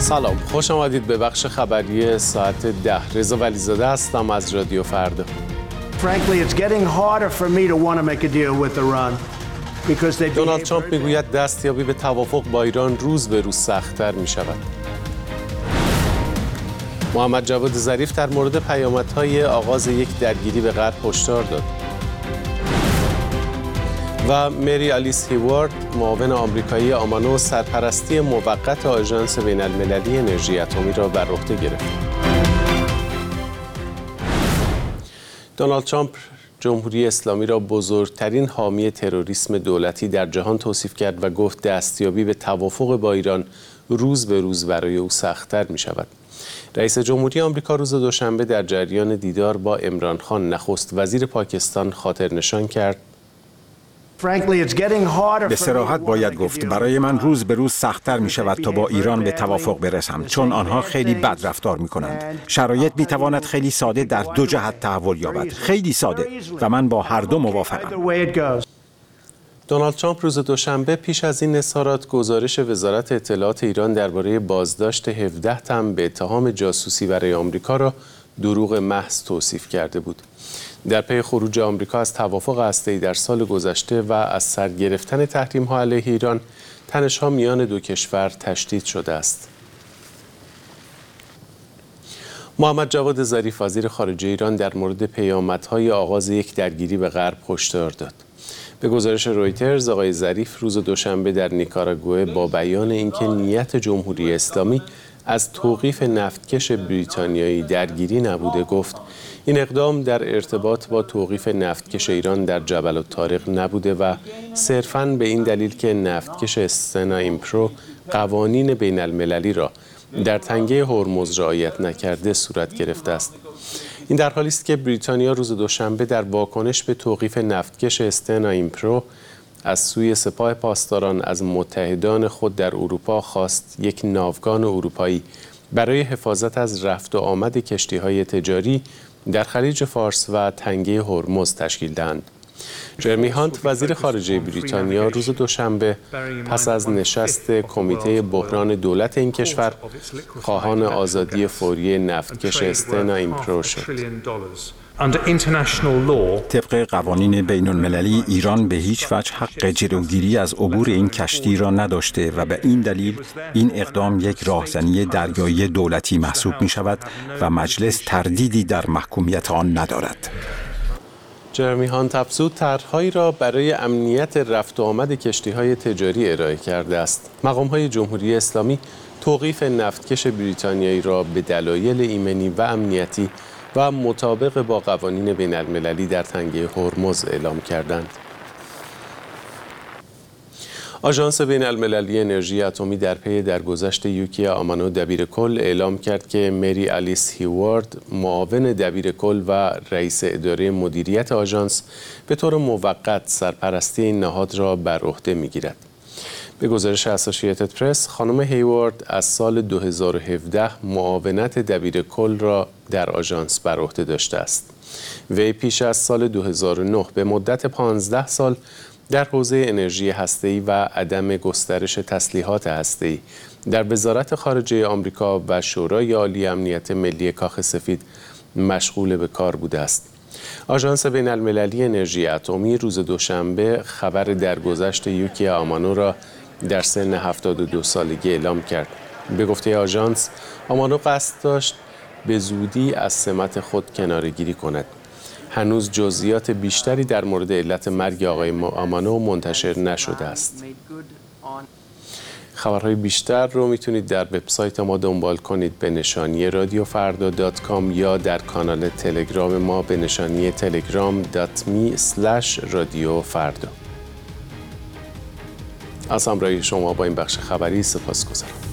سلام، خوش آمدید به بخش خبری ساعت 10. رضا ولیزاده هستم از رادیو فردا. دونالد ترامپ میگوید دستیابی به توافق با ایران روز به روز سخت‌تر می شود. محمد جواد ظریف در مورد پیامدهای آغاز یک درگیری به غرب هشدار داد. و مری آلیس هیوارد، معاون آمریکایی آمانو، سرپرستی موقت آژانس بین‌المللی انرژی اتمی را بر عهده گرفت. دونالد ترامپ جمهوری اسلامی را بزرگترین حامی تروریسم دولتی در جهان توصیف کرد و گفت دستیابی به توافق با ایران روز به روز برای او سخت‌تر می شود. رئیس جمهوری آمریکا روز دوشنبه در جریان دیدار با عمران خان نخست وزیر پاکستان خاطر نشان کرد: به صراحت باید گفت برای من روز به روز سخت‌تر می شود تا با ایران به توافق برسم، چون آنها خیلی بد رفتار می کنند. شرایط می تواند خیلی ساده در دو جهت تحول یابد، خیلی ساده، و من با هر دو موافقم. دونالد ترامپ روز دوشنبه پیش از این اظهارات گزارش وزارت اطلاعات ایران درباره بازداشت 17 تن به اتهام جاسوسی برای آمریکا را دروغ محض توصیف کرده بود. در پی خروج آمریکا از توافق هسته‌ای در سال گذشته و از سر گرفتن تحریم‌ها علیه ایران، تنش‌ها میان دو کشور تشدید شده است. محمد جواد ظریف، وزیر خارجه ایران، در مورد پیامدهای آغاز یک درگیری به غرب هشدار داد. به گزارش رویترز، آقای ظریف روز دوشنبه در نیکاراگوئه با بیان اینکه نیت جمهوری اسلامی از توقیف نفتکش بریتانیایی درگیری نبوده گفت این اقدام در ارتباط با توقیف نفتکش ایران در جبل الطارق نبوده و صرفاً به این دلیل که نفتکش استنا ایمپرو قوانین بین المللی را در تنگه هرمز رعایت نکرده صورت گرفته است. این در حالی است که بریتانیا روز دوشنبه در واکنش به توقیف نفتکش استنا ایمپرو از سوی سپاه پاسداران از متحدان خود در اروپا خواست یک ناوگان اروپایی برای حفاظت از رفت و آمد کشتی‌های تجاری در خلیج فارس و تنگه هرمز تشکیل دهند. جرمی هانت، وزیر خارجه بریتانیا، روز دوشنبه پس از نشست کمیته بحران دولت این کشور خواهان آزادی فوری نفتکش استنا ایمپرو شد. طبق قوانین بین المللی ایران به هیچ وجه حق جلوگیری از عبور این کشتی را نداشته و به این دلیل این اقدام یک راهزنی دریایی دولتی محسوب می شود و مجلس تردیدی در محکومیت آن ندارد. جرمی هانت افزود طرح‌هایی را برای امنیت رفت و آمد کشتی‌های تجاری ارائه کرده است. مقام‌های جمهوری اسلامی توقیف نفتکش بریتانیایی را به دلایل ایمنی و امنیتی و مطابق با قوانین بین‌المللی در تنگه هرمز اعلام کردند. آژانس بین‌المللی انرژی اتمی در پی درگذشت یوکیا آمانو دبیرکل اعلام کرد که مری آلیس هیوارد، معاون دبیرکل و رئیس اداره مدیریت آژانس، به طور موقت سرپرستی این نهاد را بر عهده می‌گیرد. به گزارش اسوسییتد پرس، خانم هیوارد از سال 2017 معاونت دبیرکل را در آژانس بر عهده داشته است. وی پیش از سال 2009 به مدت 15 سال در حوزه انرژی هسته‌ای و عدم گسترش تسلیحات هسته‌ای در وزارت خارجه آمریکا و شورای عالی امنیت ملی کاخ سفید مشغول به کار بوده است. آژانس بین‌المللی انرژی اتمی روز دوشنبه خبر درگذشت یوکیا آمانو را در سن 72 سالگی اعلام کرد. به گفته آژانس، آمانو قصد داشت به زودی از سمت خود کناره‌گیری کند. هنوز جزئیات بیشتری در مورد علت مرگ آقای آمانو منتشر نشده است. خبرهای بیشتر رو میتونید در وبسایت ما دنبال کنید به نشانی radiofarda.com یا در کانال تلگرام ما به نشانی telegram.me/radiofarda. از همراهی شما با این بخش خبری سپاسگزارم.